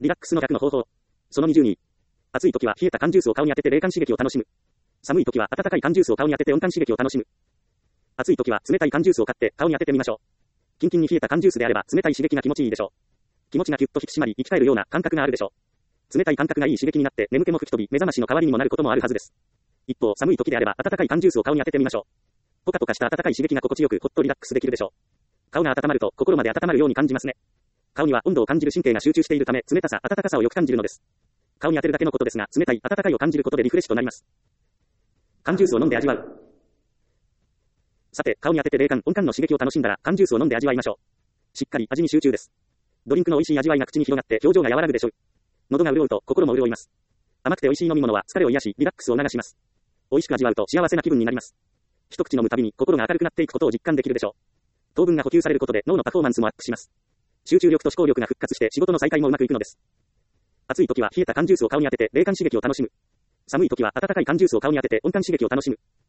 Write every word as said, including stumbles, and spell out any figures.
リラックスの逆の方法。そのにじゅうに。暑い時は冷えた缶ジュースを顔に当てて冷感刺激を楽しむ。寒い時は温かい缶ジュースを顔に当てて温感刺激を楽しむ。暑い時は冷たい缶ジュースを買って顔に当ててみましょう。キンキンに冷えた缶ジュースであれば冷たい刺激が気持ちいいでしょう。気持ちがキュッと引き締まり生き返るような感覚があるでしょう。冷たい感覚がいい刺激になって眠気も吹き飛び目覚ましの代わりにもなることもあるはずです。一方寒い時であれば温かい缶ジュースを顔に当ててみましょう。ポカポカした温かい刺激が心地よくほっとリラックスできるでしょう。顔が温まると心まで温まるように感じますね。顔には温度を感じる神経が集中しているため冷たさ温かさをよく感じるのです。顔に当てるだけのことですが冷たい温かいを感じることでリフレッシュとなります。缶ジュースを飲んで味わう。さて顔に当てて冷感温感の刺激を楽しんだら缶ジュースを飲んで味わいましょう。しっかり味に集中です。ドリンクの美味しい味わいが口に広がって表情が和らぐでしょう。喉が潤うと心も潤います。甘くて美味しい飲み物は疲れを癒しリラックスを促します。美味しく味わうと幸せな気分になります。一口飲むたびに心が明るくなっていくことを実感できるでしょう。糖分が補給されることで脳のパフォーマンスもアップします。集中力と思考力が復活して仕事の再開もうまくいくのです。暑い時は冷えた缶ジュースを顔に当てて冷感刺激を楽しむ。寒い時は温かい缶ジュースを顔に当てて温感刺激を楽しむ。